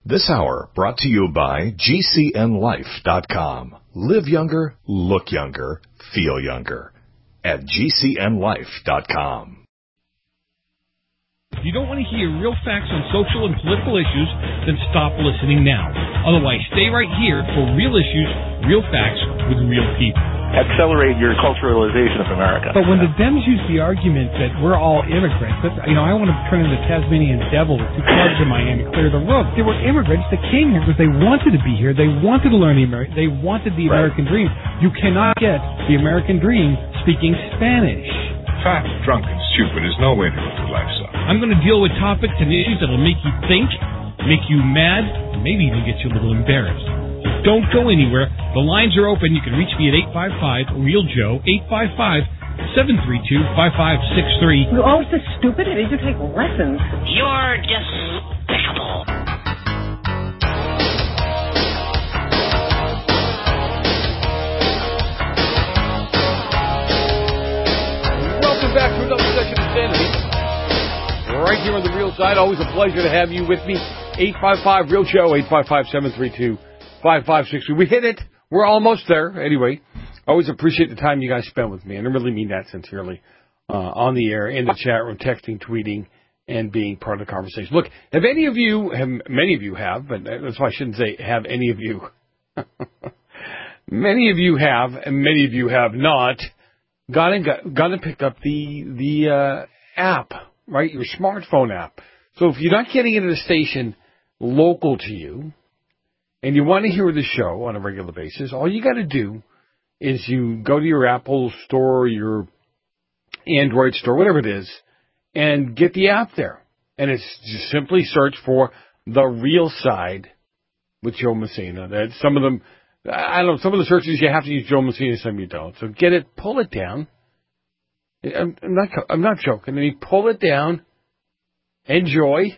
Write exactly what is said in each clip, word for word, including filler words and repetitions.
This hour brought to you by G C N life dot com. Live younger, look younger, feel younger at G C N life dot com. If you don't want to hear real facts on social and political issues, then stop listening now. Otherwise, stay right here for real issues, real facts with real people. Accelerate your culturalization of America. But when the Dems use the argument that we're all immigrants, that's, you know, I want to turn into Tasmanian devil with two clubs in my hand and clear the road. They were immigrants that came here because they wanted to be here. They wanted to learn the American. They wanted the Right. American dream. You cannot get the American dream speaking Spanish. Fat, drunk, and stupid is no way to live your lifestyle. I'm going to deal with topics and issues that will make you think, make you mad, and maybe even get you a little embarrassed. So don't go anywhere. The lines are open. You can reach me at eight five five, real Joe, eight five five, seven three two, five five six three. You're always this stupid. I need to take lessons. You're despicable. Welcome back to another session of Sanity. Right here on the Real Side. Always a pleasure to have you with me. eight five five, real Joe, eight five five, seven three two, five five six three. We hit it. We're almost there. Anyway, always appreciate the time you guys spend with me, and I really mean that sincerely. Uh, on the air, in the chat room, texting, tweeting, and being part of the conversation. Look, have any of you, have, many of you have, but that's why I shouldn't say have any of you. Many of you have, and many of you have not, gone and, got, gone and picked up the, the uh, app, right, your smartphone app. So if you're not getting it at a station local to you, and you want to hear the show on a regular basis, all you got to do is you go to your Apple store, your Android store, whatever it is, and get the app there. And it's just simply search for The Real Side with Joe Messina. That some of them, I don't know, some of the searches you have to use Joe Messina, some you don't. So get it, pull it down. I'm, I'm not, I'm not joking. I mean, pull it down, enjoy.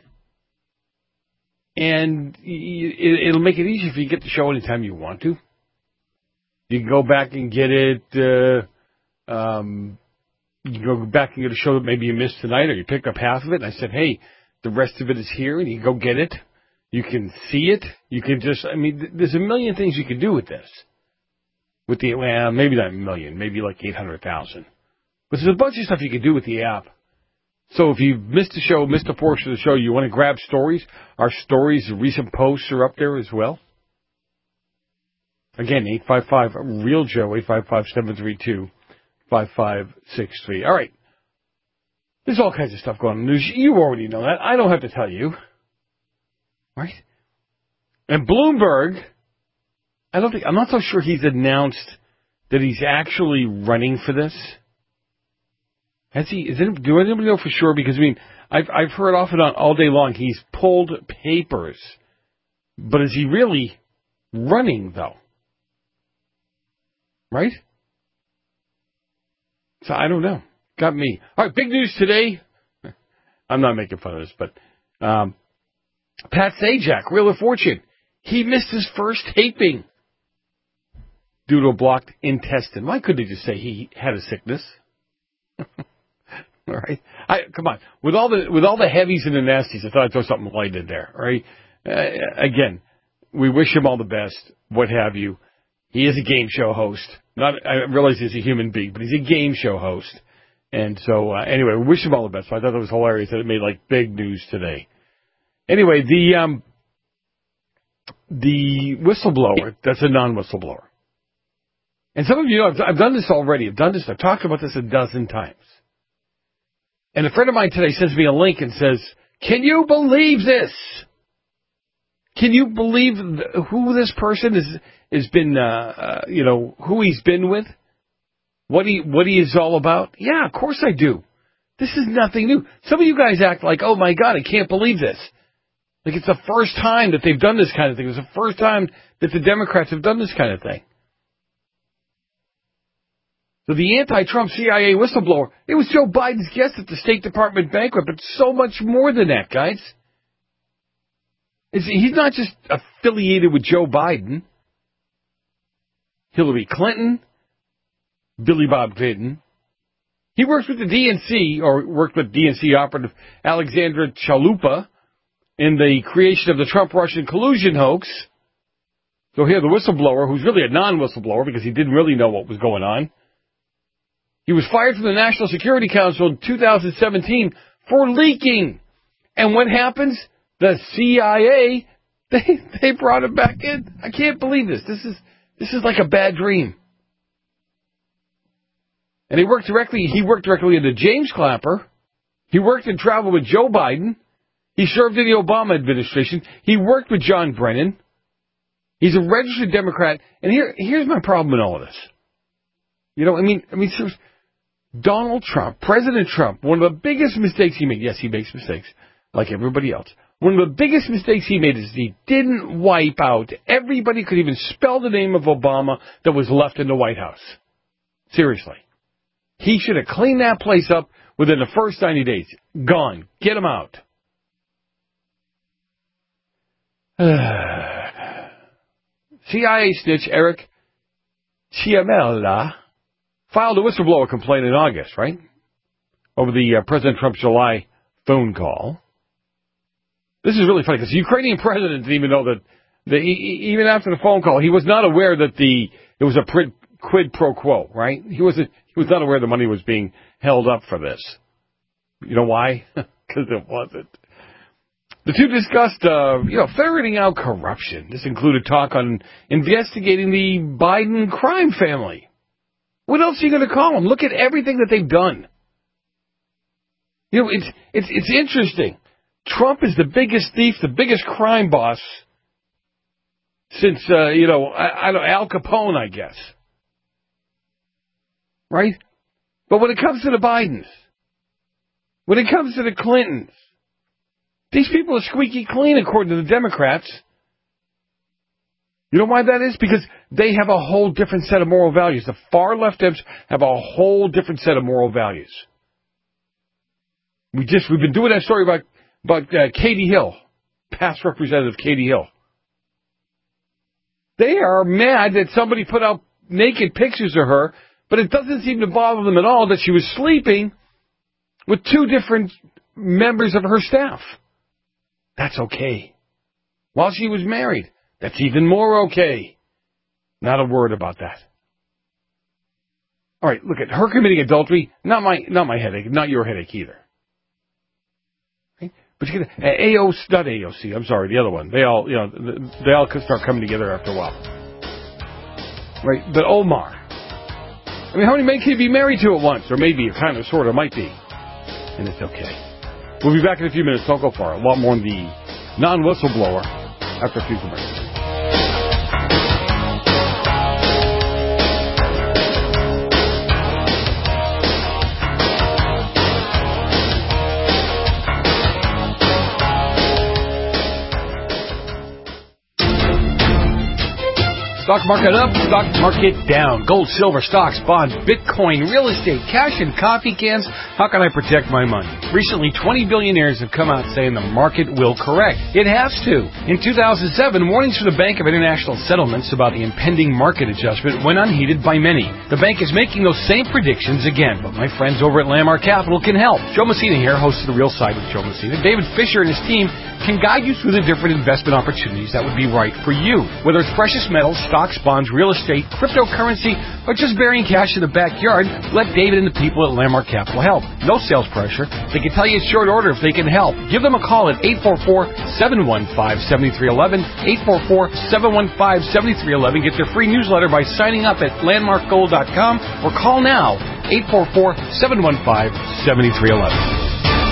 And it'll make it easy for you to get the show anytime you want to. You can go back and get it. Uh, um, you can go back and get a show that maybe you missed tonight, or you picked up half of it. And I said, hey, the rest of it is here, and you can go get it. You can see it. You can just, I mean, there's a million things you can do with this. With the, well, maybe not a million, maybe like eight hundred thousand. But there's a bunch of stuff you can do with the app. So if you've missed a show, missed a portion of the show, you want to grab stories, our stories, recent posts are up there as well. Again, eight five five, real Joe, eight five five, seven three two, five five six three. All right. There's all kinds of stuff going on. There's, you already know that. I don't have to tell you. Right? And Bloomberg, I don't think, I'm not so sure he's announced that he's actually running for this. Has he? Is it, do anybody know for sure? Because I mean, I've I've heard off and on all day long he's pulled papers, but is he really running though? Right? So I don't know. Got me. All right, big news today. I'm not making fun of this, but um, Pat Sajak, Wheel of Fortune, he missed his first taping due to a blocked intestine. Why couldn't he just say he had a sickness? All right, I, come on. With all the with all the heavies and the nasties, I thought I'd throw something light in there. All right. Uh, again, we wish him all the best. What have you? He is a game show host. Not I realize he's a human being, but he's a game show host. And so, uh, anyway, we wish him all the best. So I thought that was hilarious that it made like big news today. Anyway, the um, the whistleblower, that's a non-whistleblower. And some of you know, I've, I've done this already. I've done this. I've talked about this a dozen times. And a friend of mine today sends me a link and says, can you believe this? Can you believe th- who this person is, has been, uh, uh, you know, who he's been with? What he, what he is all about? Yeah, of course I do. This is nothing new. Some of you guys act like, oh my God, I can't believe this. Like it's the first time that they've done this kind of thing. It's the first time that the Democrats have done this kind of thing. So the anti-Trump C I A whistleblower, it was Joe Biden's guest at the State Department banquet, but so much more than that, guys. It's, he's not just affiliated with Joe Biden, Hillary Clinton, Billy Bob Clinton. He works with the D N C, or worked with D N C operative Alexandra Chalupa, in the creation of the Trump-Russian collusion hoax. So here, the whistleblower, who's really a non-whistleblower because he didn't really know what was going on, he was fired from the National Security Council in two thousand seventeen for leaking. And what happens? The C I A, they they brought him back in. I can't believe this. This is this is like a bad dream. And he worked directly. He worked directly into James Clapper. He worked and traveled with Joe Biden. He served in the Obama administration. He worked with John Brennan. He's a registered Democrat. And here here's my problem in all of this. You know, I mean, I mean, seriously. Donald Trump, President Trump, one of the biggest mistakes he made, yes, he makes mistakes, like everybody else. One of the biggest mistakes he made is he didn't wipe out everybody could even spell the name of Obama that was left in the White House. Seriously. He should have cleaned that place up within the first ninety days. Gone. Get him out. C I A snitch Eric Ciamella filed a whistleblower complaint in August, right? Over the uh, President Trump's July phone call. This is really funny because the Ukrainian president didn't even know that, that he, even after the phone call, he was not aware that the it was a quid, quid pro quo, right? He wasn't. He was not aware the money was being held up for this. You know why? Because it wasn't. The two discussed, uh, you know, ferreting out corruption. This included talk on investigating the Biden crime family. What else are you going to call them? Look at everything that they've done. You know, it's it's it's interesting. Trump is the biggest thief, the biggest crime boss since, uh, you know, I, I don't Al Capone, I guess. Right? But when it comes to the Bidens, when it comes to the Clintons, these people are squeaky clean according to the Democrats. You know why that is? Because they have a whole different set of moral values. The far leftists have a whole different set of moral values. We just, we've been doing that story about, about uh, Katie Hill, past Representative Katie Hill. They are mad that somebody put out naked pictures of her, but it doesn't seem to bother them at all that she was sleeping with two different members of her staff. That's okay. While she was married. That's even more okay. Not a word about that. All right, look at her committing adultery. Not my, not my headache. Not your headache either. Okay? But you get uh, A O C, not A O C. I'm sorry, the other one. They all, you know, they all could start coming together after a while. Right? But Omar. I mean, how many men can you be married to at once? Or maybe, or kind of, sort of, might be. And it's okay. We'll be back in a few minutes. Don't go far. A lot more on the non-whistleblower after a few commercials. Stock market up, stock market down. Gold, silver, stocks, bonds, Bitcoin, real estate, cash, and coffee cans. How can I protect my money? Recently, twenty billionaires have come out saying the market will correct. It has to. In two thousand seven, warnings from the Bank of International Settlements about the impending market adjustment went unheeded by many. The bank is making those same predictions again, but my friends over at Landmark Capital can help. Joe Messina here, host of The Real Side with Joe Messina. David Fisher and his team can guide you through the different investment opportunities that would be right for you. Whether it's precious metals, stocks, bonds, real estate, cryptocurrency, or just burying cash in the backyard, let David and the people at Landmark Capital help. No sales pressure. They can tell you in short order if they can help. Give them a call at eight four four, seven one five, seven three one one, eight four four, seven one five, seven three one one. Get their free newsletter by signing up at landmark gold dot com or call now, eight four four, seven one five, seven three one one.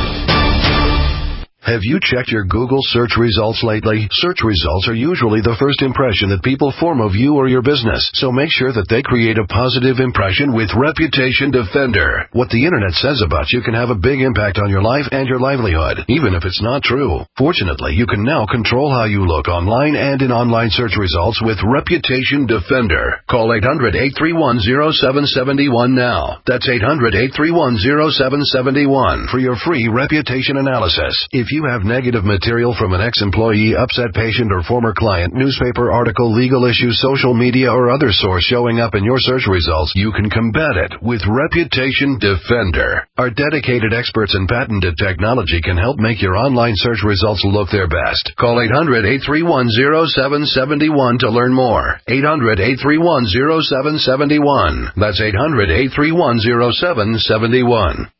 Have you checked your Google search results lately? Search results are usually the first impression that people form of you or your business, so make sure that they create a positive impression with Reputation Defender. What the internet says about you can have a big impact on your life and your livelihood, even if it's not true. Fortunately, you can now control how you look online and in online search results with Reputation Defender. Call eight hundred, eight three one, zero seven seven one now. That's eight hundred, eight three one, zero seven seven one for your free reputation analysis. If If you have negative material from an ex-employee, upset patient, or former client, newspaper article, legal issue, social media, or other source showing up in your search results, you can combat it with Reputation Defender. Our dedicated experts in patented technology can help make your online search results look their best. Call eight hundred, eight three one, zero seven seven one to learn more. eight hundred, eight three one, zero seven seven one. That's eight hundred, eight three one, zero seven seven one.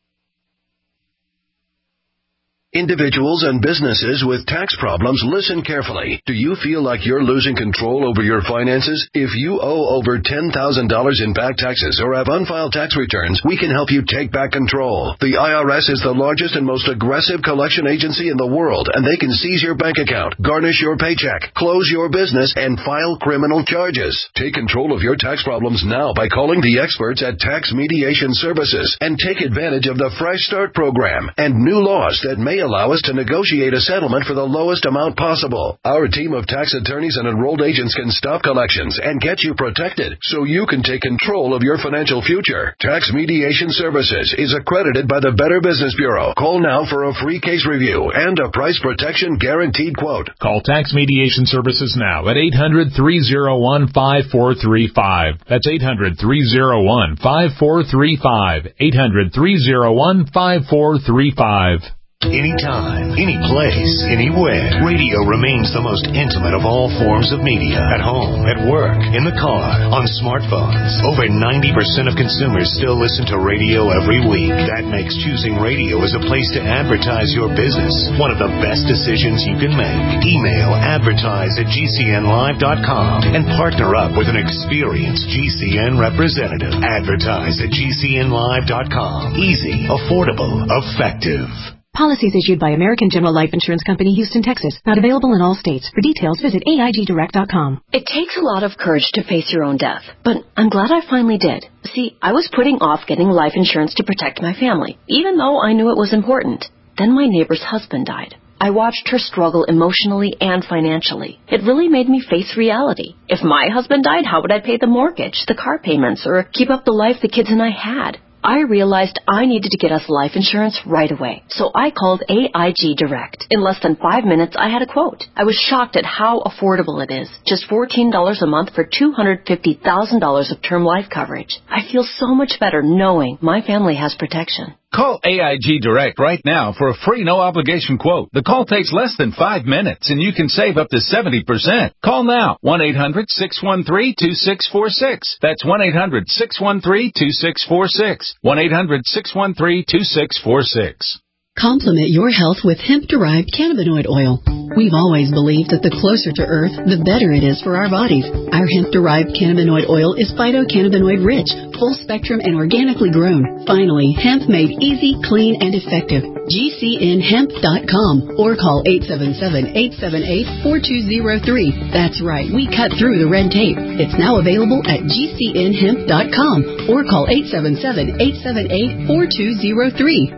Individuals and businesses with tax problems, listen carefully. Do you feel like you're losing control over your finances? If you owe over ten thousand dollars in back taxes or have unfiled tax returns, we can help you take back control. The I R S is the largest and most aggressive collection agency in the world, and they can seize your bank account, garnish your paycheck, close your business, and file criminal charges. Take control of your tax problems now by calling the experts at Tax Mediation Services and take advantage of the Fresh Start program and new laws that may allow us to negotiate a settlement for the lowest amount possible. Our team of tax attorneys and enrolled agents can stop collections and get you protected so you can take control of your financial future. Tax Mediation Services is accredited by the Better Business Bureau. Call now for a free case review and a price protection guaranteed quote. Call Tax Mediation Services now at eight hundred, three oh one, five four three five. That's eight hundred, three oh one, five four three five. eight hundred, three oh one, five four three five. Anytime, any place, anywhere. Radio remains the most intimate of all forms of media. At home, at work, in the car, on smartphones. Over ninety percent of consumers still listen to radio every week. That makes choosing radio as a place to advertise your business one of the best decisions you can make. Email advertise at G C N live dot com and partner up with an experienced G C N representative. Advertise at G C N live dot com. Easy, affordable, effective. Policies issued by American General Life Insurance Company, Houston, Texas. Not available in all states. For details, visit A I G direct dot com. It takes a lot of courage to face your own death, but I'm glad I finally did. See, I was putting off getting life insurance to protect my family, even though I knew it was important. Then my neighbor's husband died. I watched her struggle emotionally and financially. It really made me face reality. If my husband died, how would I pay the mortgage, the car payments, or keep up the life the kids and I had? I realized I needed to get us life insurance right away, so I called A I G Direct. In less than five minutes, I had a quote. I was shocked at how affordable it is. Just fourteen dollars a month for two hundred fifty thousand dollars of term life coverage. I feel so much better knowing my family has protection. Call A I G Direct right now for a free no-obligation quote. The call takes less than five minutes, and you can save up to seventy percent. Call now, one eight hundred, six one three, two six four six. That's one eight hundred, six one three, two six four six. one eight hundred, six one three, two six four six. Complement your health with hemp-derived cannabinoid oil. We've always believed that the closer to Earth, the better it is for our bodies. Our hemp-derived cannabinoid oil is phytocannabinoid-rich, full-spectrum, and organically grown. Finally, hemp made easy, clean, and effective. G C N hemp dot com or call eight seven seven, eight seven eight, four two zero three. That's right, we cut through the red tape. It's now available at G C N hemp dot com or call eight seven seven, eight seven eight, four two zero three.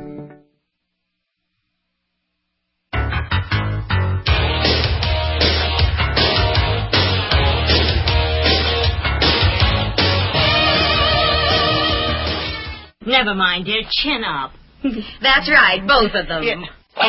Never mind, dear. Chin up. That's right, both of them. Yeah.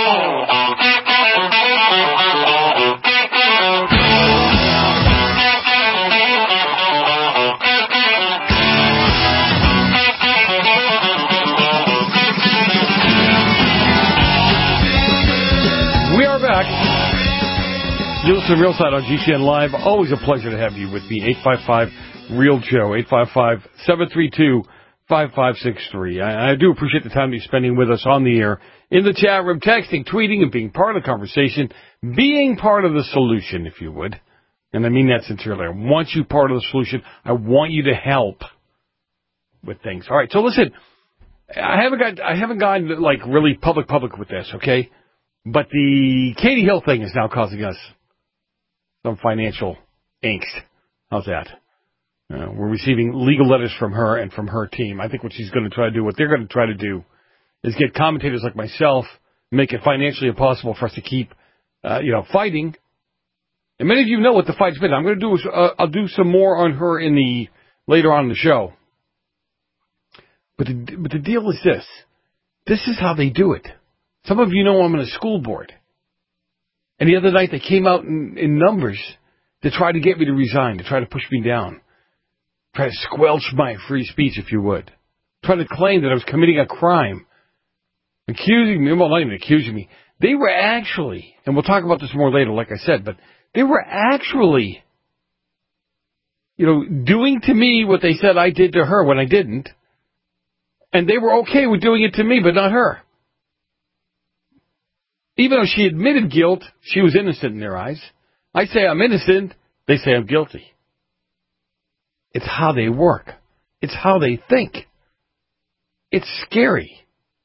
We are back. You listen to Real Side on G C N Live. Always a pleasure to have you with me. eight five five, REAL Joe. eight five five, seven three two, five five six three. I, I do appreciate the time you're spending with us on the air, in the chat room, texting, tweeting, and being part of the conversation, being part of the solution, if you would. And I mean that sincerely. I want you part of the solution. I want you to help with things. All right, so listen, I haven't got, I haven't gotten like really public public with this, okay? But the Katie Hill thing is now causing us some financial angst. How's that? Uh, we're receiving legal letters from her and from her team. I think what she's going to try to do, what they're going to try to do, is get commentators like myself, make it financially impossible for us to keep, uh, you know, fighting. And many of you know what the fight's been. I'm going to do, uh, I'll do some more on her in the later on in the show. But the, but the deal is this: this is how they do it. Some of you know I'm on a school board. And the other night they came out in, in numbers to try to get me to resign, to try to push me down. Try to squelch my free speech, if you would. Try to claim that I was committing a crime. Accusing me, well, not even accusing me. They were actually, and we'll talk about this more later, like I said, but they were actually, you know, doing to me what they said I did to her when I didn't. And they were okay with doing it to me, but not her. Even though she admitted guilt, she was innocent in their eyes. I say I'm innocent, they say I'm guilty. It's how they work. It's how they think. It's scary.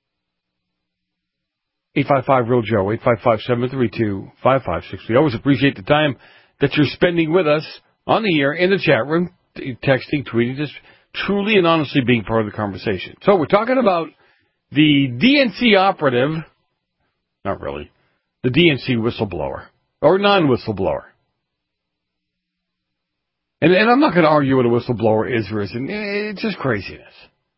eight five five real Joe, eight five five, seven three two, five five six three. Always appreciate the time that you're spending with us on the air, in the chat room, texting, tweeting, just truly and honestly being part of the conversation. So we're talking about the D N C operative, not really, the D N C whistleblower, or non-whistleblower. And, and I'm not going to argue what a whistleblower is or isn't. It's just craziness.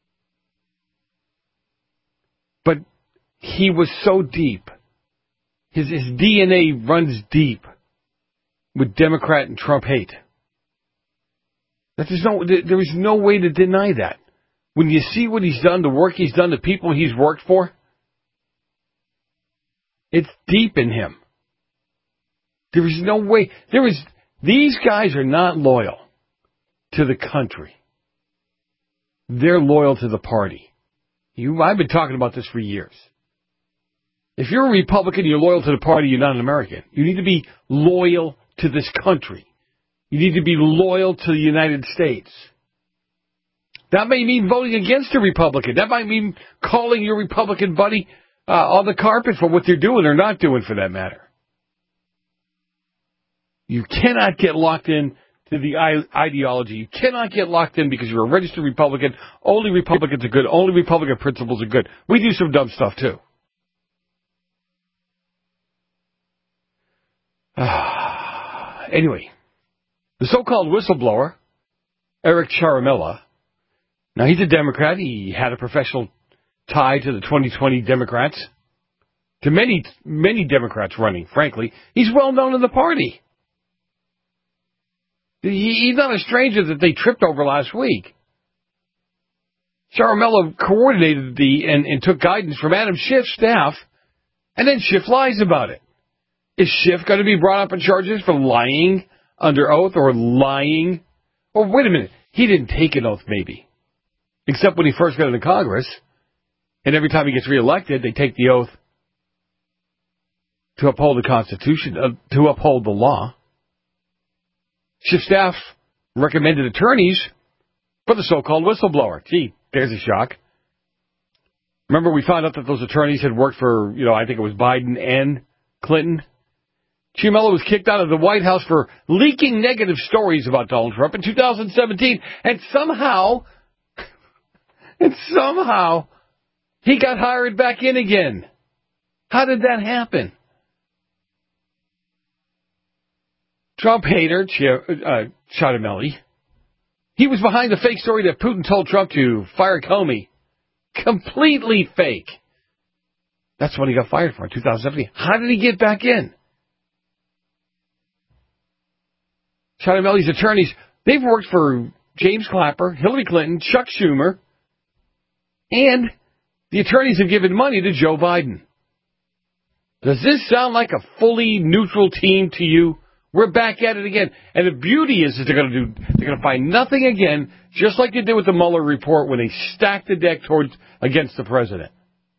But he was so deep. His, his D N A runs deep with Democrat and Trump hate. That there's no, there is no way to deny that. When you see what he's done, the work he's done, the people he's worked for, it's deep in him. There is no way. There is. These guys are not loyal to the country. They're loyal to the party. You, I've been talking about this for years. If you're a Republican, you're loyal to the party, you're not an American. You need to be loyal to this country. You need to be loyal to the United States. That may mean voting against a Republican. That might mean calling your Republican buddy uh, on the carpet for what they're doing or not doing, for that matter. You cannot get locked in to the ideology. You cannot get locked in because you're a registered Republican. Only Republicans are good. Only Republican principles are good. We do some dumb stuff, too. Uh, anyway, the so-called whistleblower, Eric Ciaramella, now he's a Democrat. He had a professional tie to the twenty twenty Democrats, to many, many Democrats running, frankly. He's well known in the party. He's not a stranger that they tripped over last week. Ciaramella coordinated the and, and took guidance from Adam Schiff's staff, and then Schiff lies about it. Is Schiff going to be brought up in charges for lying under oath or lying? Or wait a minute, he didn't take an oath maybe, except when he first got into Congress, and every time he gets reelected, they take the oath to uphold the Constitution, uh, to uphold the law. Schiff staff recommended attorneys for the so-called whistleblower. Gee, there's a shock. Remember, we found out that those attorneys had worked for, you know, I think it was Biden and Clinton. Ciaramella was kicked out of the White House for leaking negative stories about Donald Trump in two thousand seventeen, and somehow, and somehow, he got hired back in again. How did that happen? Trump hater, uh, Ciaramella. He was behind the fake story that Putin told Trump to fire Comey. Completely fake. That's what he got fired for in two thousand seventeen. How did he get back in? Ciaramella's attorneys, they've worked for James Clapper, Hillary Clinton, Chuck Schumer, and the attorneys have given money to Joe Biden. Does this sound like a fully neutral team to you? We're back at it again. And the beauty is that they're going to do, they're going to find nothing again, just like they did with the Mueller report when they stacked the deck towards, against the president.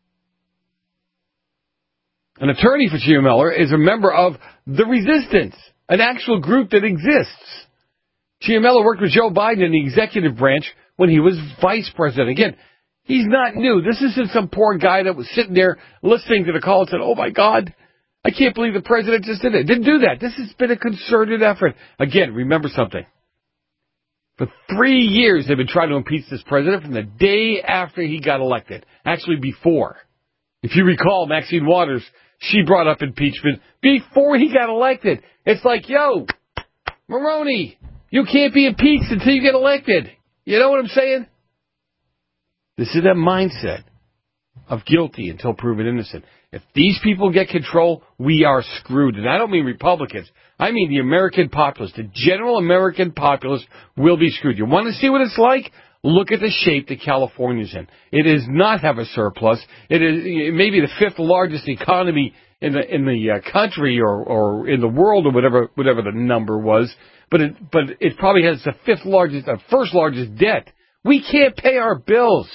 An attorney for Ciaramella is a member of the Resistance, an actual group that exists. Ciaramella worked with Joe Biden in the executive branch when he was vice president. Again, he's not new. This isn't some poor guy that was sitting there listening to the call and said, oh my God, I can't believe the president just did it. Didn't do that. This has been a concerted effort. Again, remember something. For three years, they've been trying to impeach this president from the day after he got elected. Actually, before. If you recall, Maxine Waters, she brought up impeachment before he got elected. It's like, yo, Maroney, you can't be impeached until you get elected. You know what I'm saying? This is that mindset. of guilty until proven innocent. If these people get control, we are screwed. And I don't mean Republicans. I mean the American populace. The general American populace will be screwed. You want to see what it's like? Look at the shape that California's in. It does not have a surplus. It is maybe the fifth largest economy in the in the uh, country or, or in the world or whatever whatever the number was. But it but it probably has the fifth largest, uh, first largest debt. We can't pay our bills.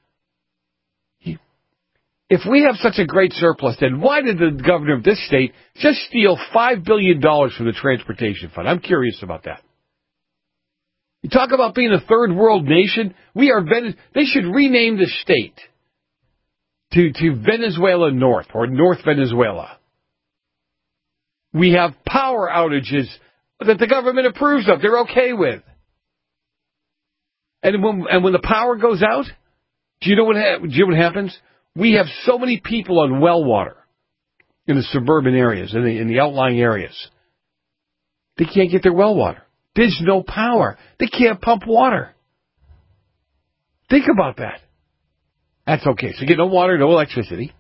If we have such a great surplus, then why did the governor of this state just steal five billion dollars from the transportation fund? I'm curious about that. You talk about being a third world nation. We are Vene- They should rename the state to, to Venezuela North or North Venezuela. We have power outages that the government approves of. They're okay with. And when, and when the power goes out, do you know what, ha- do you know what happens? We have so many people on well water in the suburban areas, in the, in the outlying areas. They can't get their well water. There's no power. They can't pump water. Think about that. That's okay. So you get no water, no electricity.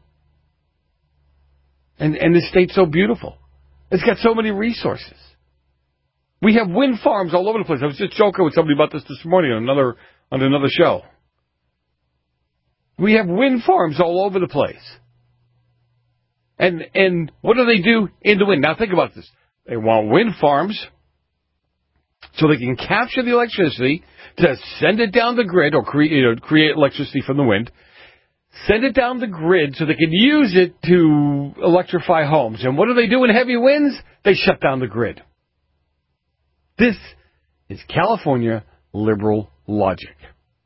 And, and this state's so beautiful. It's got so many resources. We have wind farms all over the place. I was just joking with somebody about this this morning on another, on another show. We have wind farms all over the place. And and what do they do in the wind? Now think about this. They want wind farms so they can capture the electricity to send it down the grid or create, you know, create electricity from the wind, send it down the grid so they can use it to electrify homes. And what do they do in heavy winds? They shut down the grid. This is California liberal logic.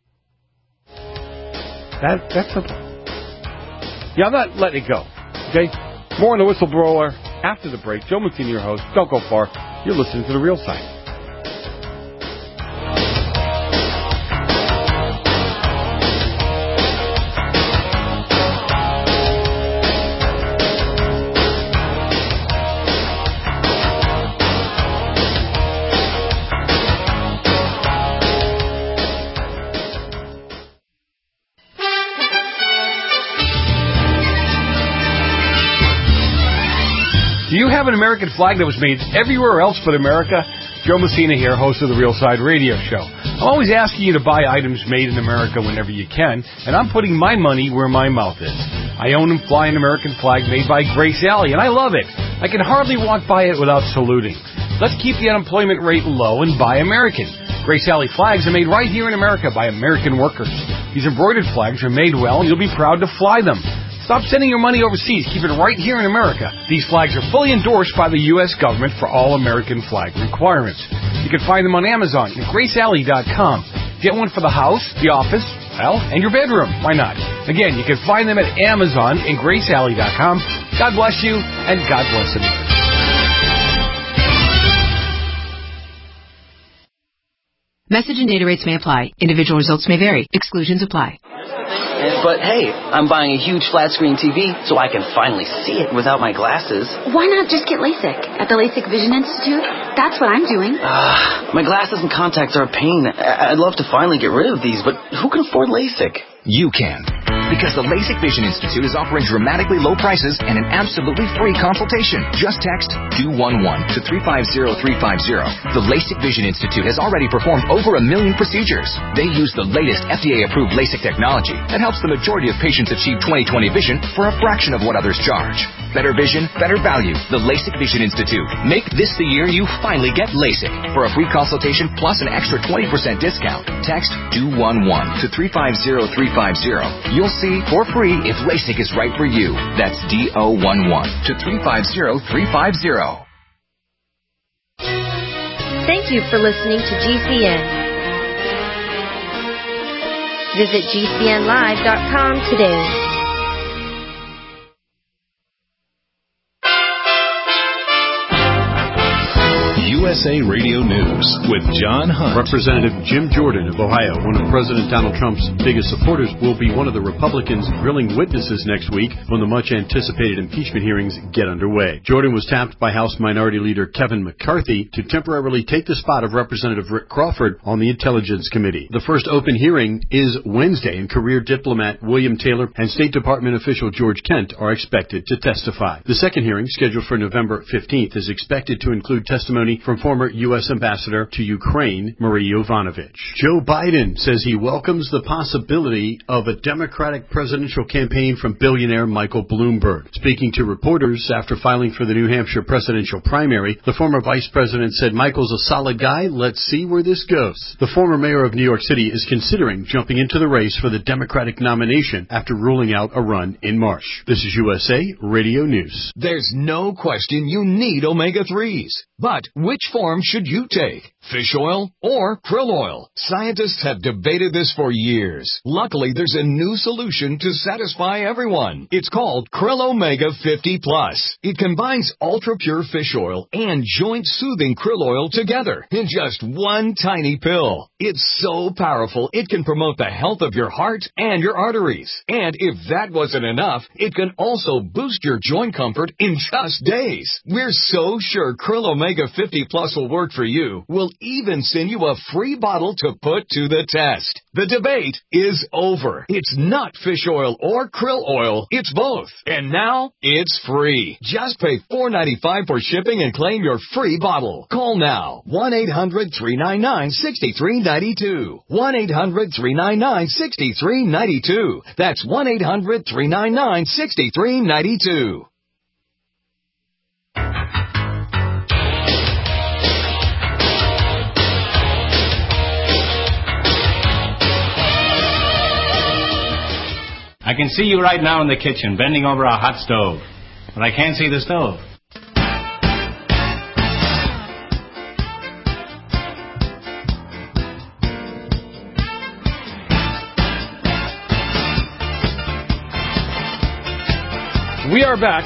That, that's simple. Yeah, I'm not letting it go. Okay? More on the whistleblower after the break. Joe Mancini, your host. Don't go far. You're listening to The Real Side. Do you have an American flag that was made everywhere else but America? Joe Messina here, host of the Real Side Radio Show. I'm always asking you to buy items made in America whenever you can, and I'm putting my money where my mouth is. I own and fly an American flag made by Grace Alley, and I love it. I can hardly walk by it without saluting. Let's keep the unemployment rate low and buy American. Grace Alley flags are made right here in America by American workers. These embroidered flags are made well, and you'll be proud to fly them. Stop sending your money overseas. Keep it right here in America. These flags are fully endorsed by the U S government for all American flag requirements. You can find them on Amazon and grace alley dot com. Get one for the house, the office, well, and your bedroom. Why not? Again, you can find them at Amazon and grace alley dot com. God bless you, and God bless America. Message and data rates may apply. Individual results may vary. Exclusions apply. But hey, I'm buying a huge flat screen T V so I can finally see it without my glasses. Why not just get LASIK at the LASIK Vision Institute? That's what I'm doing. Uh, my glasses and contacts are a pain. I'd love to finally get rid of these, but who can afford LASIK? You can. Because the LASIK Vision Institute is offering dramatically low prices and an absolutely free consultation. Just text two one one to three five zero three five zero. The LASIK Vision Institute has already performed over a million procedures. They use the latest F D A-approved LASIK technology that helps the majority of patients achieve twenty twenty vision for a fraction of what others charge. Better vision, better value. The LASIK Vision Institute. Make this the year you finally get LASIK. For a free consultation plus an extra twenty percent discount, text two one one to three five zero three five zero. You'll see for free if LASIK is right for you. That's D O one one to three five zero three five zero. Thank you for listening to G C N. Visit G C N live dot com today. S A Radio News with John Hunt. Representative Jim Jordan of Ohio, one of President Donald Trump's biggest supporters, will be one of the Republicans grilling witnesses next week when the much-anticipated impeachment hearings get underway. Jordan was tapped by House Minority Leader Kevin McCarthy to temporarily take the spot of Representative Rick Crawford on the Intelligence Committee. The first open hearing is Wednesday, and career diplomat William Taylor and State Department official George Kent are expected to testify. The second hearing, scheduled for November fifteenth, is expected to include testimony from former U S Ambassador to Ukraine, Marie Yovanovitch. Joe Biden says he welcomes the possibility of a Democratic presidential campaign from billionaire Michael Bloomberg. Speaking to reporters after filing for the New Hampshire presidential primary, the former vice president said Michael's a solid guy. Let's see where this goes. The former mayor of New York City is considering jumping into the race for the Democratic nomination after ruling out a run in March. This is U S A Radio News. There's no question you need omega threes. But which form should you take? Fish oil or krill oil? Scientists have debated this for years. Luckily, there's a new solution to satisfy everyone. It's called Krill Omega fifty plus. It combines ultra-pure fish oil and joint-soothing krill oil together in just one tiny pill. It's so powerful, it can promote the health of your heart and your arteries. And if that wasn't enough, it can also boost your joint comfort in just days. We're so sure Krill Omega fifty plus will work for you. We'll even send you a free bottle to put to the test. The debate is over. It's not fish oil or krill oil. It's both. And now it's free. Just pay four dollars and ninety-five cents for shipping and claim your free bottle. Call now. one eight hundred three nine nine six three nine two. one eight hundred three nine nine six three nine two. That's one eight hundred three nine nine six three nine two. I can see you right now in the kitchen, bending over a hot stove. But I can't see the stove. We are back.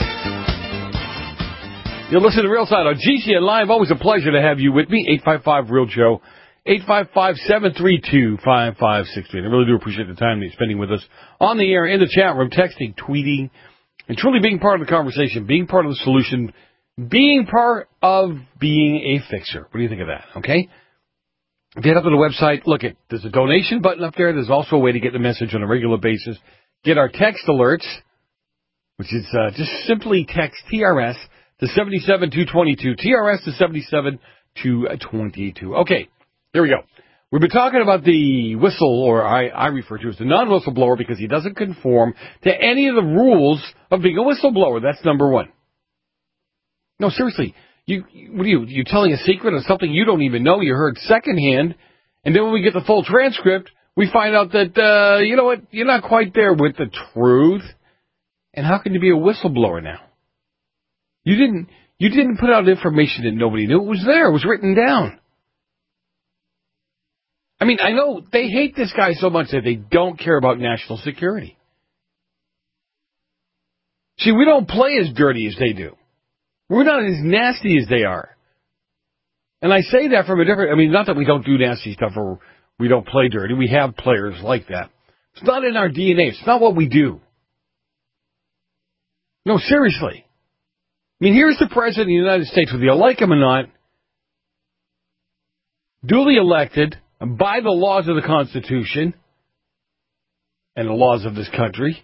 You'll listen to Real Side on G C N Live. Always a pleasure to have you with me. eight five five Real Joe. eight five five, seven three two, five five six three. I really do appreciate the time that you're spending with us on the air, in the chat room, texting, tweeting, and truly being part of the conversation, being part of the solution, being part of being a fixer. What do you think of that, okay? If you head up to the website, look, at there's a donation button up there. There's also a way to get the message on a regular basis. Get our text alerts, which is uh, just simply text T R S to seven seven two two two, T R S to seven seven two two two. Okay. Here we go. We've been talking about the whistle, or I, I refer to as the non-whistleblower, because he doesn't conform to any of the rules of being a whistleblower. That's number one. No, seriously. You, what are you, you telling a secret or something you don't even know you heard secondhand, and then when we get the full transcript, we find out that, uh, you know what, you're not quite there with the truth. And how can you be a whistleblower now? You didn't, you didn't put out information that nobody knew. It was there. It was written down. I mean, I know they hate this guy so much that they don't care about national security. See, we don't play as dirty as they do. We're not as nasty as they are. And I say that from a different, I mean, not that we don't do nasty stuff or we don't play dirty. We have players like that. It's not in our D N A. It's not what we do. No, seriously. I mean, here's the President of the United States, whether you like him or not, duly elected by the laws of the Constitution and the laws of this country,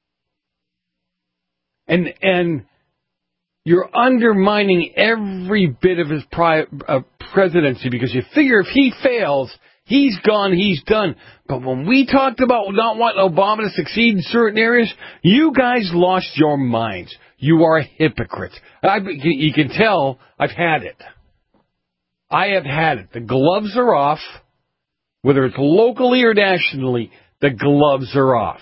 and and you're undermining every bit of his pri- uh, presidency, because you figure if he fails, he's gone, he's done. But when we talked about not wanting Obama to succeed in certain areas, you guys lost your minds. You are hypocrites. I, you can tell I've had it. I have had it. The gloves are off. Whether it's locally or nationally, the gloves are off.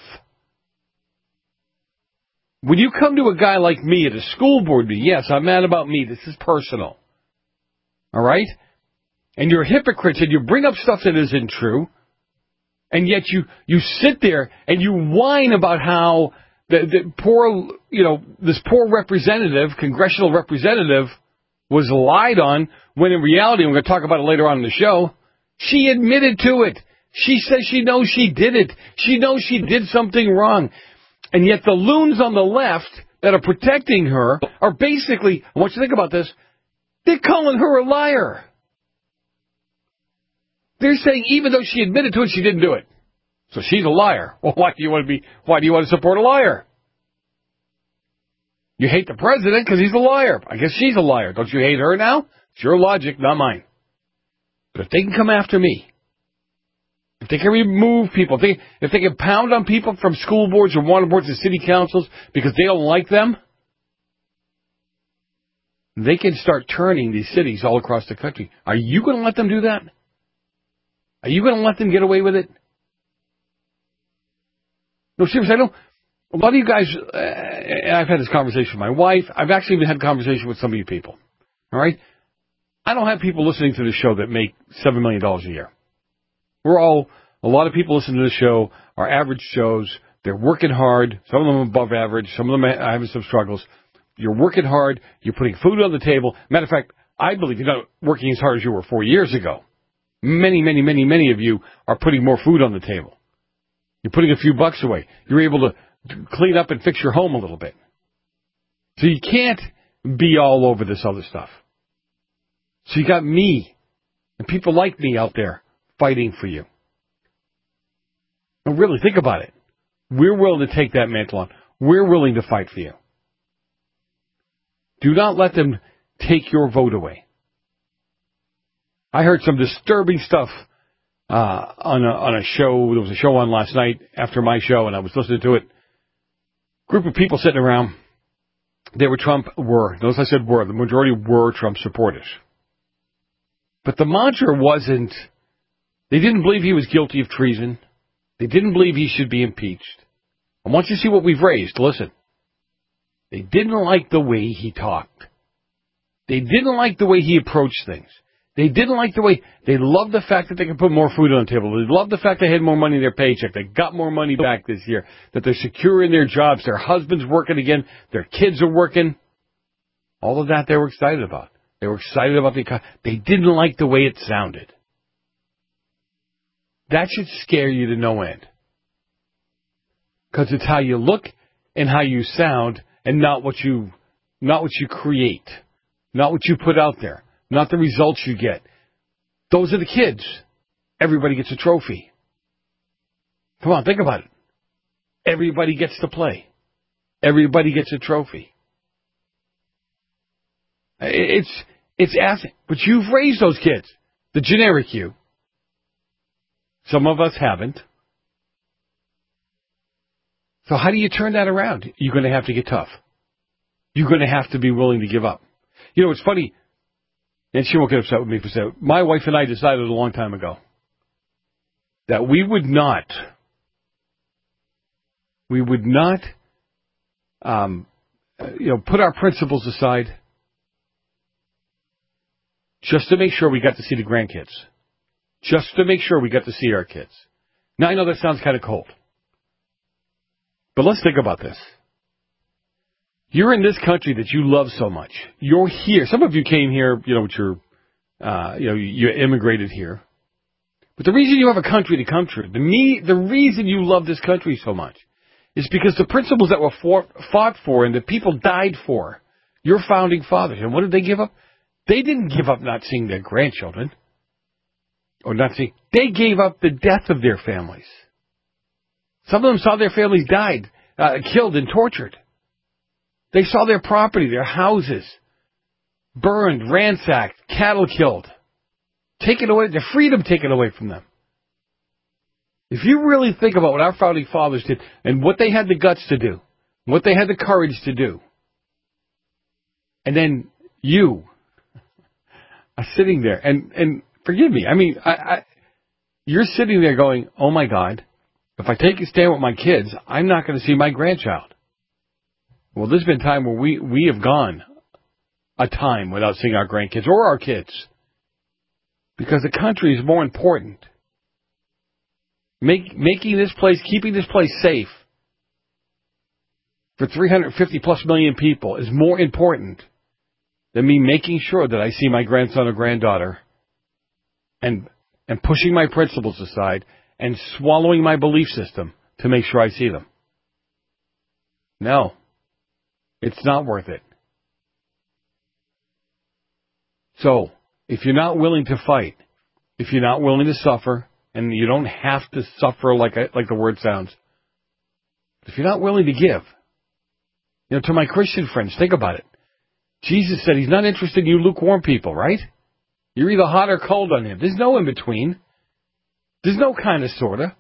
When you come to a guy like me at a school board meeting, yes, I'm mad about me. This is personal. All right? And you're hypocrites and you bring up stuff that isn't true. And yet you, you sit there and you whine about how the, the poor, you know, this poor representative, congressional representative, was lied on, when in reality, and we're going to talk about it later on in the show, she admitted to it. She says she knows she did it. She knows she did something wrong. And yet the loons on the left that are protecting her are basically, I want you to think about this, they're calling her a liar. They're saying even though she admitted to it, she didn't do it. So she's a liar. Well, why do you want to be, why do you want to support a liar? You hate the president because he's a liar. I guess she's a liar. Don't you hate her now? It's your logic, not mine. But if they can come after me, if they can remove people, if they, if they can pound on people from school boards or water boards and city councils because they don't like them, they can start turning these cities all across the country. Are you going to let them do that? Are you going to let them get away with it? No, seriously, I don't. A lot of you guys, uh, and I've had this conversation with my wife. I've actually even had a conversation with some of you people. All right? I don't have people listening to this show that make seven million dollars a year. We're all, a lot of people listening to this show are average Joes. They're working hard. Some of them above average. Some of them are having some struggles. You're working hard. You're putting food on the table. Matter of fact, I believe you're not working as hard as you were four years ago. Many, many, many, many of you are putting more food on the table. You're putting a few bucks away. You're able to clean up and fix your home a little bit. So you can't be all over this other stuff. So you got me and people like me out there fighting for you. Now really, think about it. We're willing to take that mantle on. We're willing to fight for you. Do not let them take your vote away. I heard some disturbing stuff uh, on a, on a show. There was a show on last night after my show, and I was listening to it. Group of people sitting around. They were Trump, were, notice I said were, the majority were Trump supporters. But the mantra wasn't, they didn't believe he was guilty of treason. They didn't believe he should be impeached. I want you to see what we've raised. Listen. They didn't like the way he talked. They didn't like the way he approached things. They didn't like the way, they loved the fact that they could put more food on the table. They loved the fact they had more money in their paycheck. They got more money back this year. That they're secure in their jobs. Their husband's working again. Their kids are working. All of that they were excited about. They were excited about the economy. They didn't like the way it sounded. That should scare you to no end. Because it's how you look and how you sound and not what you, not what you create. Not what you put out there. Not the results you get. Those are the kids. Everybody gets a trophy. Come on, think about it. Everybody gets to play. Everybody gets a trophy. It's, it's asking, but you've raised those kids. The generic you. Some of us haven't. So how do you turn that around? You're going to have to get tough. You're going to have to be willing to give up. You know, it's funny. And she won't get upset with me for saying, my wife and I decided a long time ago that we would not, we would not, um, you know, put our principles aside just to make sure we got to see the grandkids, just to make sure we got to see our kids. Now I know that sounds kind of cold, but let's think about this. You're in this country that you love so much. You're here. Some of you came here, you know, with your, uh, you know, you immigrated here. But the reason you have a country to come to, the me, the reason you love this country so much, is because the principles that were fought, fought for and that people died for, your founding fathers. And what did they give up? They didn't give up not seeing their grandchildren, or not seeing. They gave up the death of their families. Some of them saw their families died, uh, killed, and tortured. They saw their property, their houses, burned, ransacked, cattle killed, taken away, their freedom taken away from them. If you really think about what our founding fathers did and what they had the guts to do, what they had the courage to do, and then you are sitting there, and, and forgive me, I mean, I, I, you're sitting there going, oh my God, if I take a stand with my kids, I'm not going to see my grandchild. Well, there's been time where we, we have gone a time without seeing our grandkids or our kids. Because the country is more important. Make, making this place, keeping this place safe for three hundred fifty plus million people is more important than me making sure that I see my grandson or granddaughter and and pushing my principles aside and swallowing my belief system to make sure I see them. No, it's not worth it. So, if you're not willing to fight, if you're not willing to suffer, and you don't have to suffer like I, like the word sounds, if you're not willing to give, you know, to my Christian friends, think about it. Jesus said he's not interested in you lukewarm people, right? You're either hot or cold on him. There's no in between. There's no kind of sorta.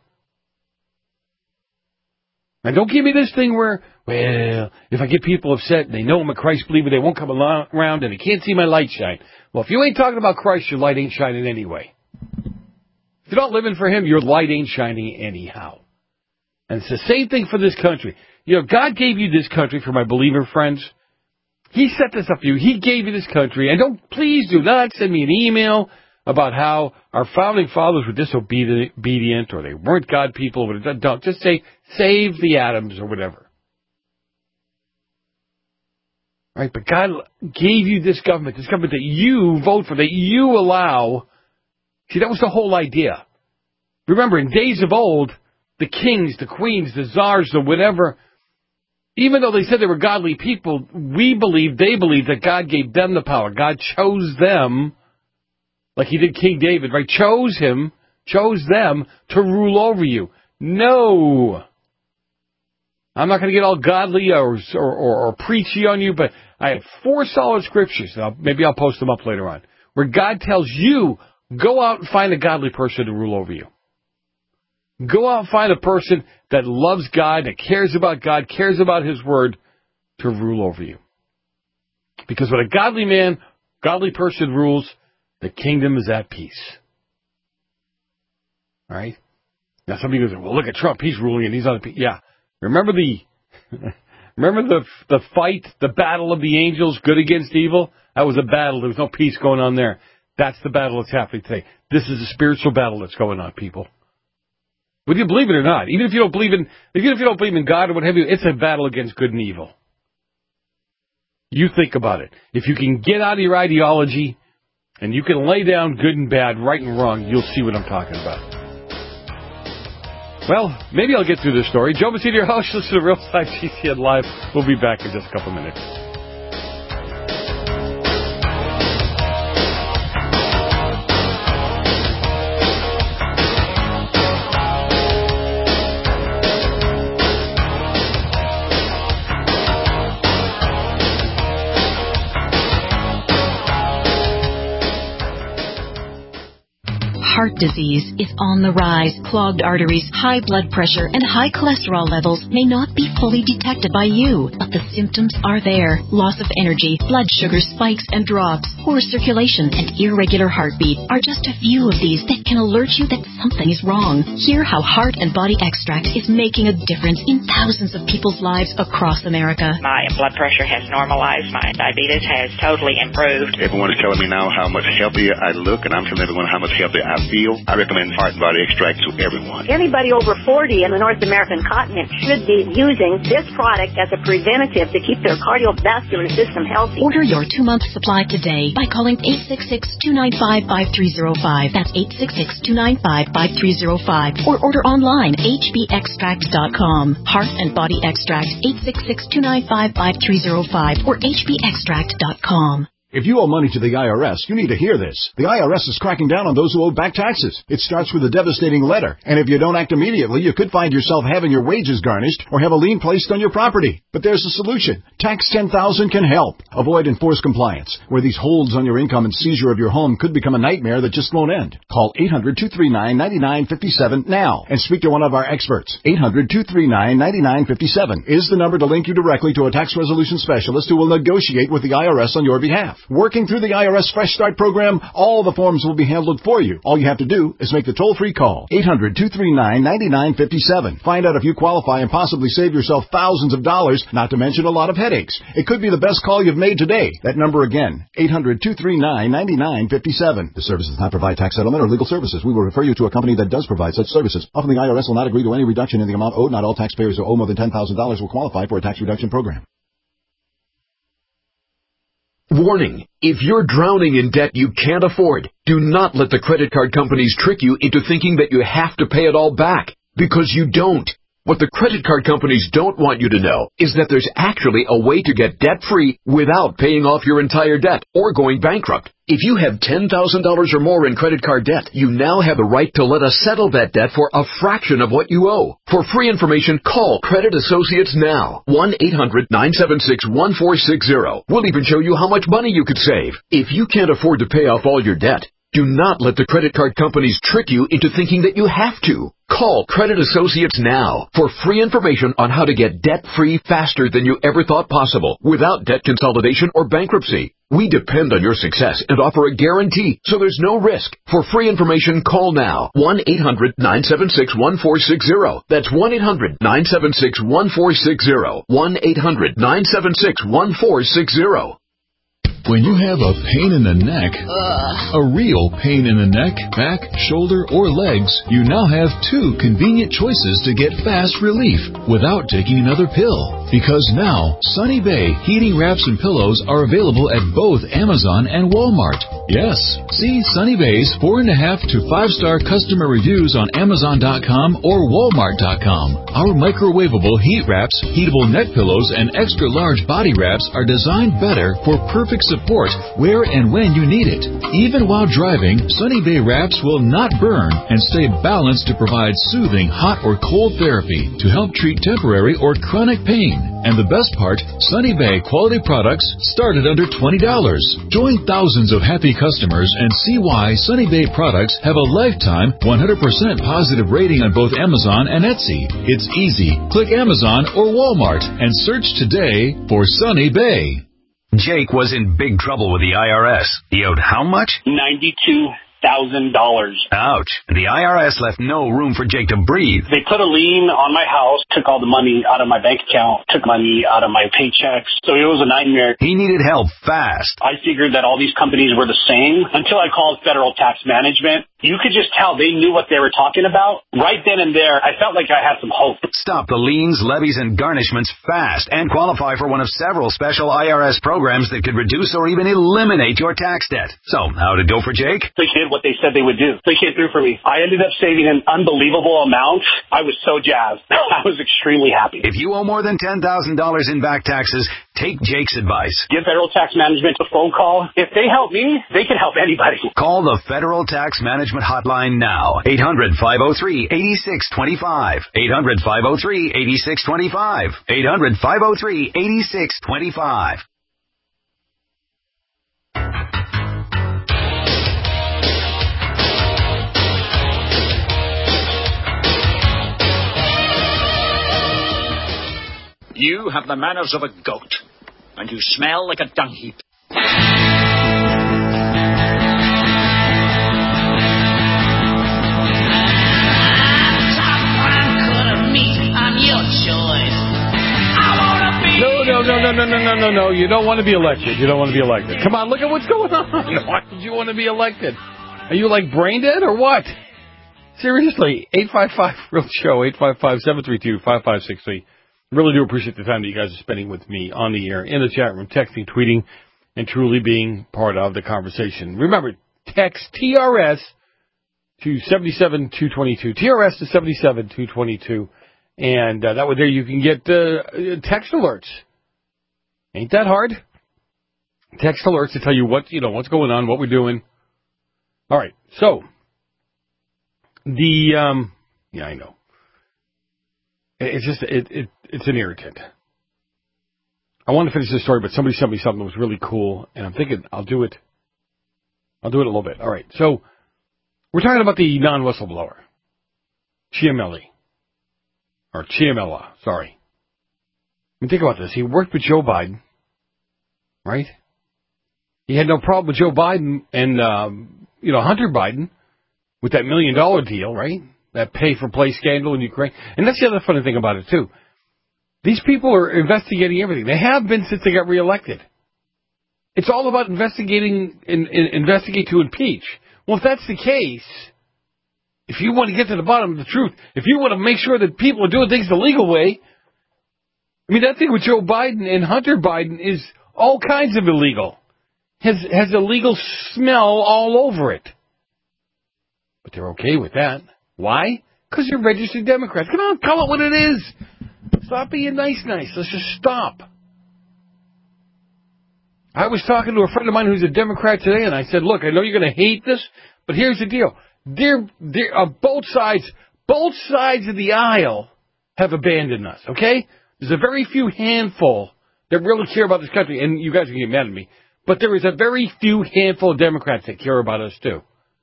And don't give me this thing where, well, if I get people upset and they know I'm a Christ believer, they won't come around and they can't see my light shine. Well, if you ain't talking about Christ, your light ain't shining anyway. If you're not living for him, your light ain't shining anyhow. And it's the same thing for this country. You know, God gave you this country for my believer friends. He set this up for you. He gave you this country. And don't, please do not send me an email about how our founding fathers were disobedient or they weren't God people. Don't. Just say, save the atoms or whatever. Right? But God gave you this government, this government that you vote for, that you allow. See, that was the whole idea. Remember, in days of old, the kings, the queens, the czars, the whatever, even though they said they were godly people, we believe, they believe that God gave them the power. God chose them, like he did King David, right? Chose him, chose them to rule over you. No. I'm not going to get all godly or, or, or, or preachy on you, but I have four solid scriptures, and I'll, maybe I'll post them up later on, where God tells you, go out and find a godly person to rule over you. Go out and find a person that loves God, that cares about God, cares about his word to rule over you. Because when a godly man, godly person rules, the kingdom is at peace. All right? Now somebody goes, well, look at Trump. He's ruling and he's on peace. Yeah. Remember the remember the the fight, the battle of the angels, good against evil? That was a battle. There was no peace going on there. That's the battle that's happening today. This is a spiritual battle that's going on, people. Whether you believe it or not, even if you don't believe in, even if you don't believe in God or what have you, it's a battle against good and evil. You think about it. If you can get out of your ideology and you can lay down good and bad, right and wrong, you'll see what I'm talking about. Well, maybe I'll get through this story. Joe Messina, your host, listen to Real Time G C N Live. We'll be back in just a couple minutes. Heart disease is on the rise. Clogged arteries, high blood pressure, and high cholesterol levels may not be fully detected by you, but the symptoms are there. Loss of energy, blood sugar spikes and drops, poor circulation, and irregular heartbeat are just a few of these that can alert you that something is wrong. Hear how Heart and Body Extract is making a difference in thousands of people's lives across America. My blood pressure has normalized. My diabetes has totally improved. Everyone is telling me now how much healthier I look, and I'm telling everyone how much healthier I feel. I recommend Heart and Body Extract to everyone. Anybody over forty in the North American continent should be using this product as a preventative to keep their cardiovascular system healthy. Order your two-month supply today by calling eight six six, two nine five, five three zero five. That's eight six six, two nine five, five three zero five. Or order online, h b extract dot com. Heart and Body Extract, eight six six, two nine five, five three zero five or h b extract dot com. If you owe money to the I R S, you need to hear this. The I R S is cracking down on those who owe back taxes. It starts with a devastating letter, and if you don't act immediately, you could find yourself having your wages garnished or have a lien placed on your property. But there's a solution. Tax ten thousand can help. Avoid enforced compliance, where these holds on your income and seizure of your home could become a nightmare that just won't end. Call eight hundred, two three nine, nine nine five seven now and speak to one of our experts. eight hundred, two three nine, nine nine five seven is the number to link you directly to a tax resolution specialist who will negotiate with the I R S on your behalf. Working through the I R S Fresh Start program, all the forms will be handled for you. All you have to do is make the toll-free call. eight hundred, two three nine, nine nine five seven. Find out if you qualify and possibly save yourself thousands of dollars, not to mention a lot of headaches. It could be the best call you've made today. That number again, eight hundred, two three nine, nine nine five seven. The service does not provide tax settlement or legal services. We will refer you to a company that does provide such services. Often the I R S will not agree to any reduction in the amount owed. Not all taxpayers who owe more than ten thousand dollars will qualify for a tax reduction program. Warning, if you're drowning in debt you can't afford, do not let the credit card companies trick you into thinking that you have to pay it all back, because you don't. What the credit card companies don't want you to know is that there's actually a way to get debt-free without paying off your entire debt or going bankrupt. If you have ten thousand dollars or more in credit card debt, you now have the right to let us settle that debt for a fraction of what you owe. For free information, call Credit Associates now. one eight hundred nine seven six one four six zero. We'll even show you how much money you could save. If you can't afford to pay off all your debt, do not let the credit card companies trick you into thinking that you have to. Call Credit Associates now for free information on how to get debt-free faster than you ever thought possible without debt consolidation or bankruptcy. We depend on your success and offer a guarantee, so there's no risk. For free information, call now. one eight hundred nine seven six one four six zero. That's one eight hundred nine seven six one four six zero. one eight hundred nine seven six one four six zero. When you have a pain in the neck, a real pain in the neck, back, shoulder, or legs, you now have two convenient choices to get fast relief without taking another pill. Because now, Sunny Bay heating wraps and pillows are available at both Amazon and Walmart. Yes, see Sunny Bay's four and a half to five star customer reviews on Amazon dot com or Walmart dot com. Our microwavable heat wraps, heatable neck pillows, and extra large body wraps are designed better for perfect support where and when you need it. Even while driving, Sunny Bay wraps will not burn and stay balanced to provide soothing hot or cold therapy to help treat temporary or chronic pain. And the best part, Sunny Bay quality products start at under twenty dollars. Join thousands of happy customers and see why Sunny Bay products have a lifetime one hundred percent positive rating on both Amazon and Etsy. It's easy. Click Amazon or Walmart and search today for Sunny Bay. Jake was in big trouble with the I R S. He owed how much? ninety-two thousand dollars. Ouch. The I R S left no room for Jake to breathe. They put a lien on my house, took all the money out of my bank account, took money out of my paychecks. So it was a nightmare. He needed help fast. I figured that all these companies were the same until I called Federal Tax Management. You could just tell they knew what they were talking about. Right then and there, I felt like I had some hope. Stop the liens, levies, and garnishments fast and qualify for one of several special I R S programs that could reduce or even eliminate your tax debt. So, how'd it go for Jake? They did what they said they would do. They came through for me. I ended up saving an unbelievable amount. I was so jazzed. I was extremely happy. If you owe more than ten thousand dollars in back taxes, take Jake's advice. Give Federal Tax Management a phone call. If they help me, they can help anybody. Call the Federal Tax Management Hotline now. eight hundred five oh three eight six two five. eight hundred five oh three eight six two five. eight hundred five oh three eight six two five. You have the manners of a goat, and you smell like a dung heap. No, no, no, no, no, no, no, no, no. You don't want to be elected. You don't want to be elected. Come on, look at what's going on. Why would you want to be elected? Are you like brain dead or what? Seriously, eight five five real show, eight five five, seven three two, five five six three. Really do appreciate the time that you guys are spending with me on the air, in the chat room, texting, tweeting, and truly being part of the conversation. Remember, text T R S to seven seven two two two. T R S to seven seven two two two. And uh, that way there you can get uh, text alerts. Ain't that hard? Text alerts to tell you what, you know, what's going on, what we're doing. All right, so the, um, yeah, I know. It's just, it, it it's an irritant. I want to finish this story, but somebody sent me something that was really cool, and I'm thinking I'll do it. I'll do it a little bit. All right, so we're talking about the non-whistleblower, Ciamella, or Ciamella, sorry. I mean, think about this. He worked with Joe Biden, right? He had no problem with Joe Biden and, um, you know, Hunter Biden with that million dollar deal, right? That pay-for-play scandal in Ukraine. And that's the other funny thing about it, too. These people are investigating everything. They have been since they got reelected. It's all about investigating, in, in, investigate to impeach. Well, if that's the case, if you want to get to the bottom of the truth, if you want to make sure that people are doing things the legal way, I mean, that thing with Joe Biden and Hunter Biden is all kinds of illegal. has has illegal smell all over it. But they're okay with that. Why? Because you're registered Democrats. Come on, call it what it is. Stop being nice, nice. Let's just stop. I was talking to a friend of mine who's a Democrat today, and I said, look, I know you're going to hate this, but here's the deal. They're, they're, uh, both sides, both sides of the aisle have abandoned us, okay? There's a very few handful that really care about this country, and you guys can get mad at me, but there is a very few handful of Democrats that care about us, too.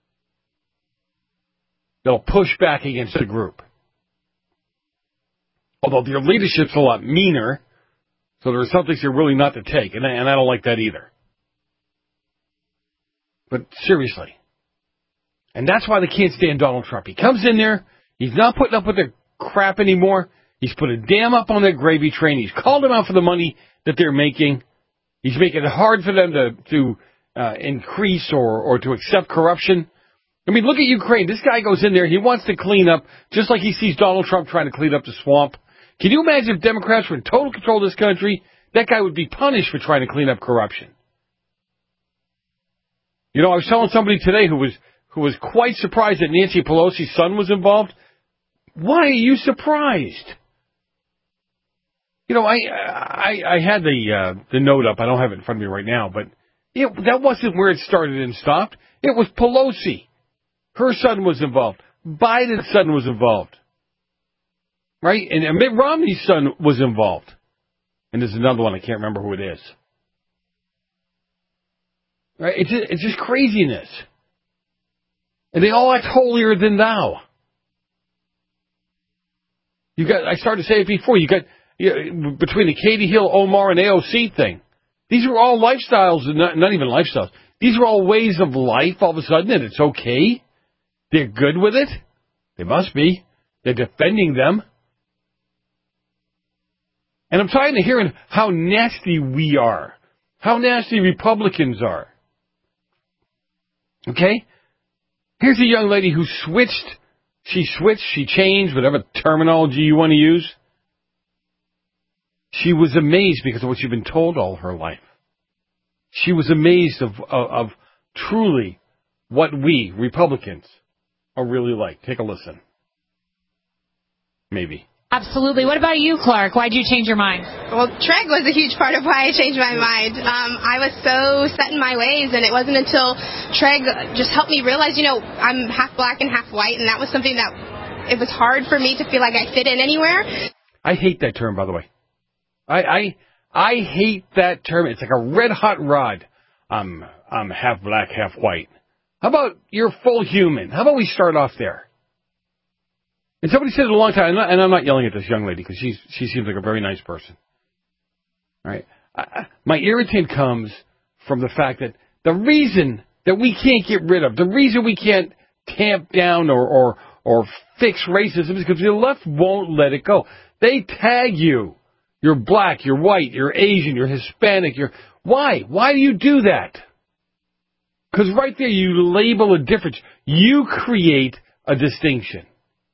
They'll push back against the group. Although their leadership's a lot meaner, so there are some things they're really not to take, and I, and I don't like that either. But seriously. And that's why they can't stand Donald Trump. He comes in there, he's not putting up with their crap anymore, he's put a dam up on their gravy train, he's called them out for the money that they're making, he's making it hard for them to, to uh, increase or, or to accept corruption. I mean, look at Ukraine. This guy goes in there, he wants to clean up, just like he sees Donald Trump trying to clean up the swamp. Can you imagine if Democrats were in total control of this country? That guy would be punished for trying to clean up corruption. You know, I was telling somebody today who was who was quite surprised that Nancy Pelosi's son was involved. Why are you surprised? You know, I I, I had the uh, the note up. I don't have it in front of me right now, but it, that wasn't where it started and stopped. It was Pelosi. Her son was involved. Biden's son was involved. Right? And Mitt Romney's son was involved. And there's another one. I can't remember who it is. Right? It's just, it's just craziness. And they all act holier than thou. You got, I started to say it before, you got, you know, between the Katie Hill, Omar, and A O C thing, these are all lifestyles, not, not even lifestyles. These are all ways of life all of a sudden, and it's okay. They're good with it. They must be. They're defending them. And I'm tired of hearing how nasty we are, how nasty Republicans are. Okay? Here's a young lady who switched, she switched, she changed, whatever terminology you want to use. She was amazed because of what she'd been told all her life. She was amazed of, of, of truly what we, Republicans, are really like. Take a listen. Maybe. Absolutely. What about you, Clark? Why'd you change your mind? Well, Treg was a huge part of why I changed my mind. Um, I was so set in my ways, and it wasn't until Treg just helped me realize, you know, I'm half black and half white, and that was something that it was hard for me to feel like I fit in anywhere. I hate that term, by the way. I I, I hate that term. It's like a red-hot rod. I'm, I'm half black, half white. How about you're full human? How about we start off there? And somebody said it a long time, and I'm not yelling at this young lady because she's she seems like a very nice person. All right, I, my irritant comes from the fact that the reason that we can't get rid of, the reason we can't tamp down or or, or fix racism is because the left won't let it go. They tag you. You're black, you're white, you're Asian, you're Hispanic. You're why? Why do you do that? Because right there you label a difference. You create a distinction.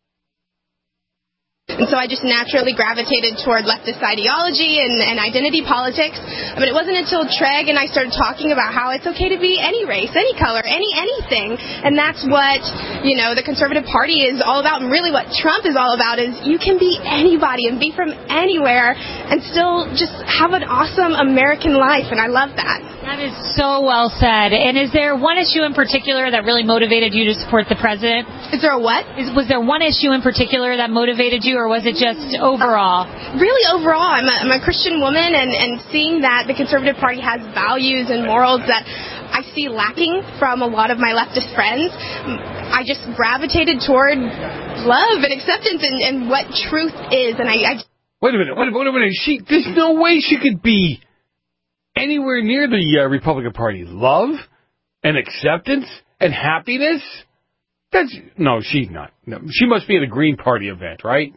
And so I just naturally gravitated toward leftist ideology and, and identity politics. But it wasn't until Treg and I started talking about how it's okay to be any race, any color, any anything. And that's what, you know, the conservative party is all about. And really what Trump is all about is you can be anybody and be from anywhere and still just have an awesome American life. And I love that. That is so well said. And is there one issue in particular that really motivated you to support the president? Is there a what? Is, was there one issue in particular that motivated you, or was it just overall? Uh, really overall. I'm a, I'm a Christian woman, and, and seeing that the Conservative Party has values and morals that I see lacking from a lot of my leftist friends, I just gravitated toward love and acceptance and, and what truth is. And I, I Wait a minute, wait a minute, wait a minute. She, there's no way she could be anywhere near the uh, Republican Party. Love and acceptance and happiness? That's no, she's not. No, she must be at a Green Party event, right?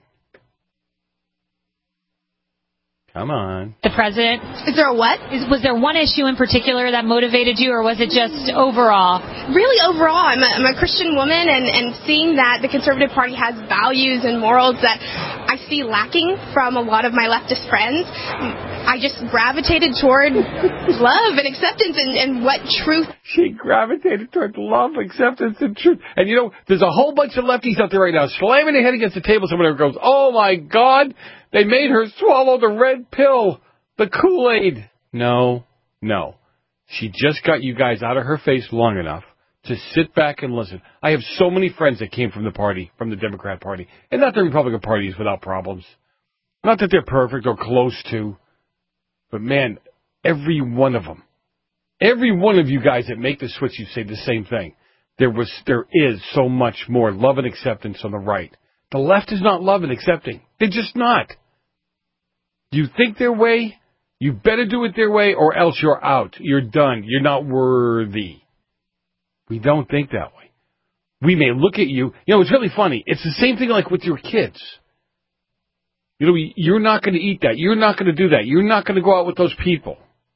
Come on. The president? Is there a what? Is, was there one issue in particular that motivated you, or was it just overall? Really overall. I'm a, I'm a Christian woman, and, and seeing that the Conservative Party has values and morals that I I see lacking from a lot of my leftist friends, I just gravitated toward love and acceptance and, and what truth. She gravitated toward love, acceptance, and truth. And you know, there's a whole bunch of lefties out there right now slamming their head against the table. Someone goes, oh my God, they made her swallow the red pill, the Kool-Aid. No, no. She just got you guys out of her face long enough to sit back and listen. I have so many friends that came from the party, from the Democrat Party, and not the Republican Party is without problems. Not that they're perfect or close to, but man, every one of them, every one of you guys that make the switch, you say the same thing. There was, there is so much more love and acceptance on the right. The left is not love and accepting. They're just not. You think their way, you better do it their way, or else you're out. You're done. You're not worthy. We don't think that way. We may look at you. You know, it's really funny. It's the same thing like with your kids. You know, you're not going to eat that. You're not going to do that. You're not going to go out with those people.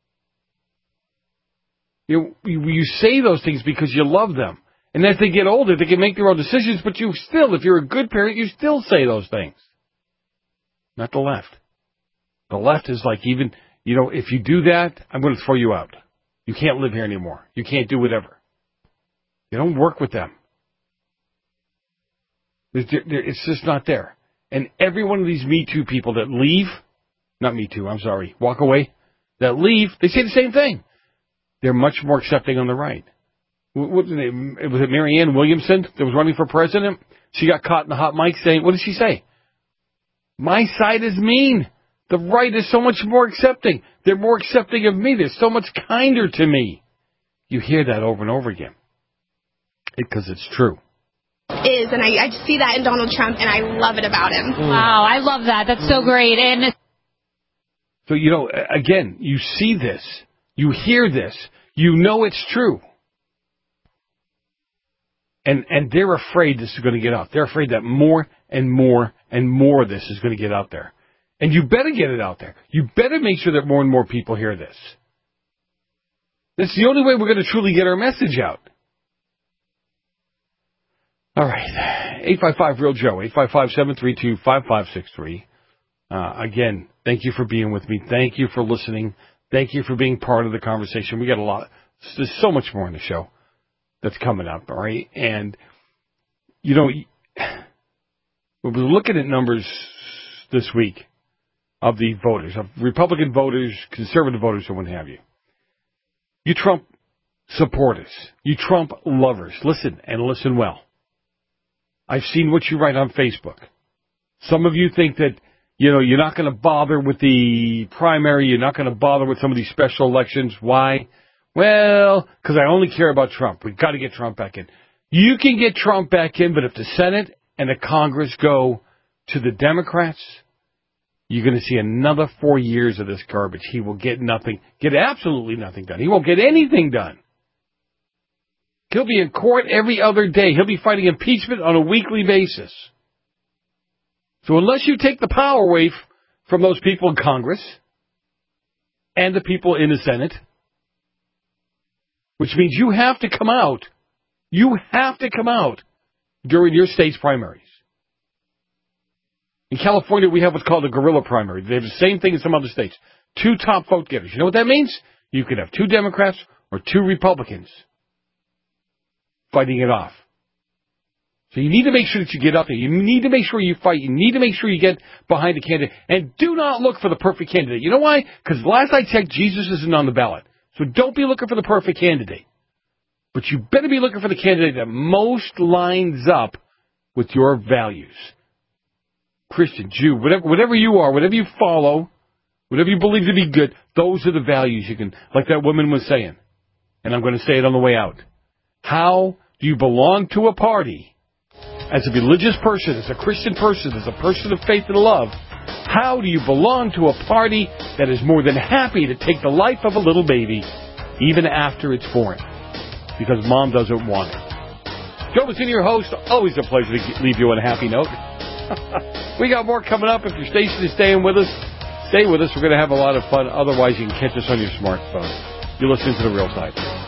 You know, you say those things because you love them. And as they get older, they can make their own decisions, but you still, if you're a good parent, you still say those things. Not the left. The left is like, even, you know, if you do that, I'm going to throw you out. You can't live here anymore. You can't do whatever. You don't work with them. It's just not there. And every one of these Me Too people that leave, not Me Too, I'm sorry, walk away, that leave, they say the same thing. They're much more accepting on the right. What was it? Was it Marianne Williamson that was running for president? She got caught in the hot mic saying, what did she say? My side is mean. The right is so much more accepting. They're more accepting of me. They're so much kinder to me. You hear that over and over again. Because it's true. Is, and I, I see that in Donald Trump, and I love it about him. Wow, I love that. That's so great. And so, you know, again, you see this. You hear this. You know it's true. And and they're afraid this is going to get out. They're afraid that more and more and more of this is going to get out there. And you better get it out there. You better make sure that more and more people hear this. That's the only way we're going to truly get our message out. All right, eight five five Real Joe, eight five five, seven three two, five five six three. Uh, again, thank you for being with me. Thank you for listening. Thank you for being part of the conversation. We got a lot. There's so much more in the show that's coming up, all right? And, you know, we were looking at numbers this week of the voters, of Republican voters, conservative voters, and what have you. You Trump supporters, you Trump lovers, listen and listen well. I've seen what you write on Facebook. Some of you think that, you know, you're not going to bother with the primary. You're not going to bother with some of these special elections. Why? Well, because I only care about Trump. We've got to get Trump back in. You can get Trump back in, but if the Senate and the Congress go to the Democrats, you're going to see another four years of this garbage. He will get nothing, get absolutely nothing done. He won't get anything done. He'll be in court every other day. He'll be fighting impeachment on a weekly basis. So unless you take the power away from those people in Congress and the people in the Senate, which means you have to come out, you have to come out during your state's primaries. In California, we have what's called a guerrilla primary. They have the same thing in some other states. Two top vote getters. You know what that means? You could have two Democrats or two Republicans fighting it off. So you need to make sure that you get up there. You need to make sure you fight. You need to make sure you get behind the candidate. And do not look for the perfect candidate. You know why? Because last I checked, Jesus isn't on the ballot. So don't be looking for the perfect candidate. But you better be looking for the candidate that most lines up with your values. Christian, Jew, whatever, whatever you are, whatever you follow, whatever you believe to be good, those are the values you can, like that woman was saying. And I'm going to say it on the way out. How do you belong to a party as a religious person, as a Christian person, as a person of faith and love? How do you belong to a party that is more than happy to take the life of a little baby even after it's born? Because mom doesn't want it. Joe Mazzini, your host. Always a pleasure to leave you on a happy note. We got more coming up. If your station is staying with us, stay with us. We're going to have a lot of fun. Otherwise, you can catch us on your smartphone. You're listening to The Real Side.